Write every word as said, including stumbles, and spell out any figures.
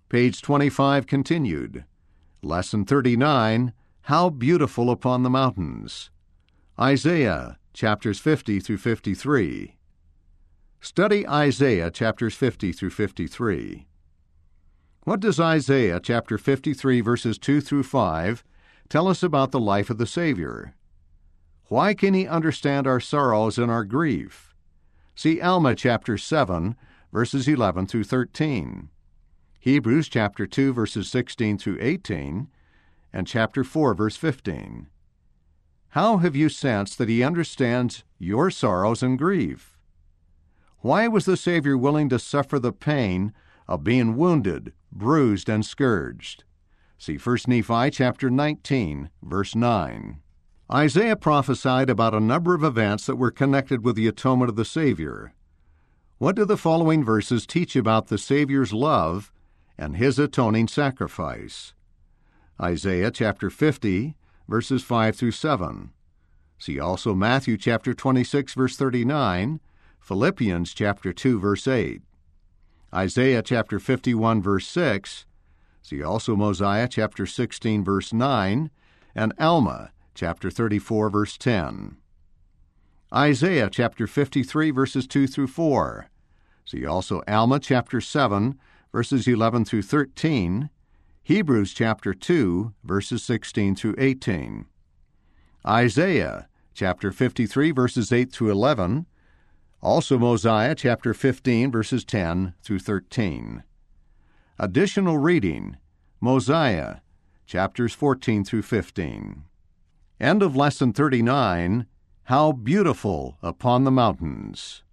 Page twenty-five continued. Lesson thirty-nine, How Beautiful Upon the Mountains. Isaiah, chapters fifty through fifty-three. Study Isaiah chapters fifty through fifty-three. What does Isaiah chapter fifty-three verses two through five tell us about the life of the Savior? Why can he understand our sorrows and our grief? See Alma chapter seven verses eleven through thirteen. Hebrews chapter two verses sixteen through eighteen, and chapter four verse fifteen. How have you sensed that he understands your sorrows and grief? Why was the Savior willing to suffer the pain of being wounded, bruised, and scourged? See First Nephi chapter nineteen, verse nine. Isaiah prophesied about a number of events that were connected with the atonement of the Savior. What do the following verses teach about the Savior's love and his atoning sacrifice? Isaiah chapter fifty, verses five through seven. See also Matthew chapter twenty-six, verse thirty-nine, Philippians chapter two, verse eight. Isaiah chapter fifty-one, verse six. See also Mosiah chapter sixteen, verse nine, and Alma chapter thirty-four, verse ten. Isaiah chapter fifty-three, verses two through four. See also Alma chapter seven, verses eleven through thirteen, Hebrews chapter two, verses sixteen through eighteen. Isaiah chapter fifty-three, verses eight through eleven, also Mosiah chapter fifteen, verses ten through thirteen. Additional reading, Mosiah chapters fourteen through fifteen. End of Lesson thirty-nine, How Beautiful Upon the Mountains.